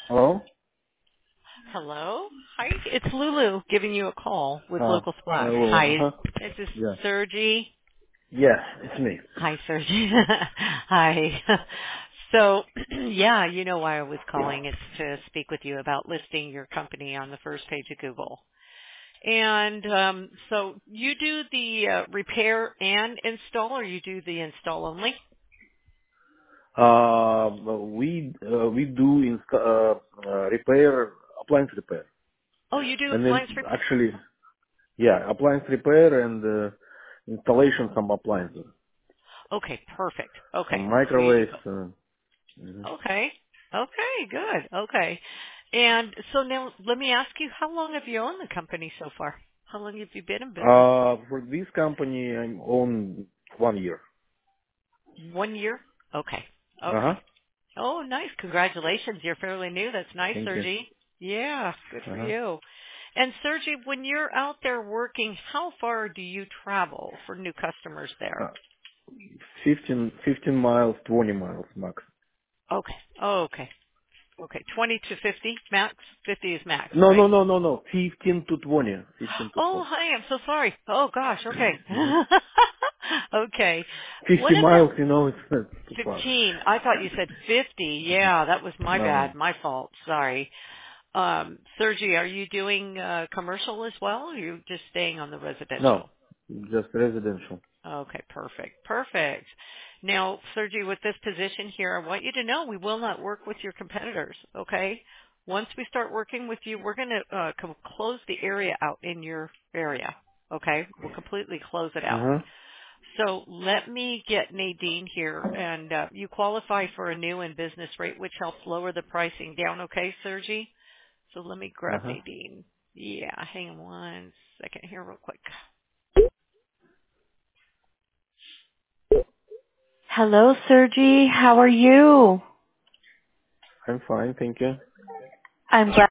Hello? Hello? Hi, it's Lulu giving you a call with Local Splash. Hello. Hi, Uh-huh. is this Yeah. Sergi? Yes, it's me. Hi, Sergi. Hi. So, yeah, you know why I was calling. It's to speak with you about listing your company on the first page of Google. And so you do the repair and install, or you do the install only? We do repair, appliance repair. Oh, you do And then appliance repair? actually, yeah, appliance repair and installation some appliances. Okay, perfect. Some Okay, so you do microwaves. both. Mhm. Okay. Okay, good. Okay. And so now let me ask you, how long have you owned the company so far? How long have you been in business? For this company, I'm on 1 year. 1 year? Okay. Uh-huh. Okay. Oh, nice. Congratulations. You're fairly new. That's nice, Thank you. Sergi. Yeah, good for Uh-huh. you. And Sergi, when you're out there working, how far do you travel for new customers there? Uh, 15 miles, 20 miles max. Okay. Oh, okay. Okay. 20 to 50 max? 50 is max, No, right? no, no, no, no. 15 to 20. 15 to Oh, 20. hi, I'm so sorry. Oh gosh, okay. Mhm. Okay. 50 What about miles, you know, it's not too far. 15? I thought you said 50. Yeah, that was my No, bad, no. my fault. Sorry. Sergi, are you doing commercial as well, or are you just staying on the No, residential? just residential. Okay, perfect. Perfect. Now, Sergi, with this position here, I want you to know we will not work with your competitors, okay? Once we start working with you, we're going to close the area out in your area, okay? We'll completely close it out. Uh-huh. So let me get Nadine here, and you qualify for a new and business rate, which helps lower the pricing down, okay, Sergi? So let me grab Uh-huh. Nadine. Yeah, hang on one second here real quick. Hello, Sergi. How are you? I'm fine, thank you. I'm glad.